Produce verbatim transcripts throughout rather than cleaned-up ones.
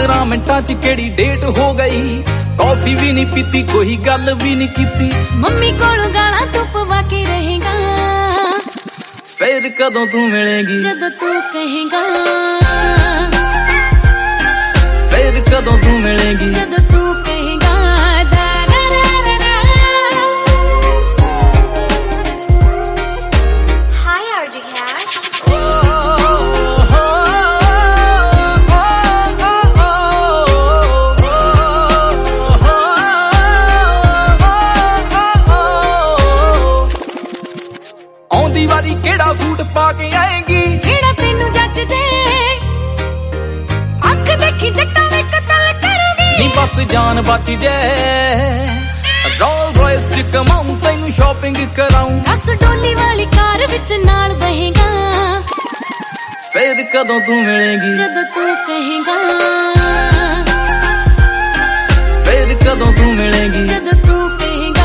पंद्रह मिनटां च केड़ी डेट हो गई, कॉफी भी नहीं पीती, कोई गल भी नहीं कीती। मम्मी कोलों गालां तू पवा के रहेगा, फिर कदों तू मिलेगी जदों तू कहेगा, फिर कदों तू मिलेगी जदों तू कहेगा। Hi R J Cash. आउंदी वारी केड़ा सूट पाके आएगी, जेड़ा तेनू जच जे, अख देखी जट्टा वे कतल करोगी। नी बस जान बच जाए, रोल रॉयस च कमाऊं, तैनू शॉपिंग कराऊं। दस डोली वाली कार विच नाल बहेगा, फिर कदों तू मिलेगी जदों तू कहेगा, फिर कदों तू मिलेगी जदों तू कहेगा।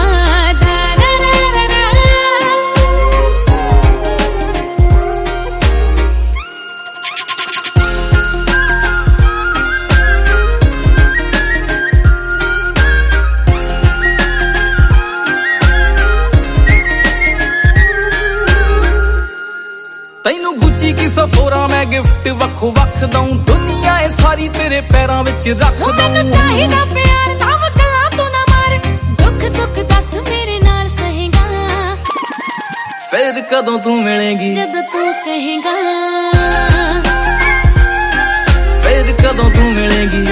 तैनू गुच्ची की सफोरा मैं गिफ्ट वक्खो वक्ख दऊं, दुनिया ए सारी तेरे पैरां विच रख दऊं। मैनू चाहिदा प्यार दा वकला तू ना मार, दुख सुख दस मेरे नाल सहेगा, फिर कदों तू मिलेगी जदों तू कहेगा, फिर कदों तू मिलेगी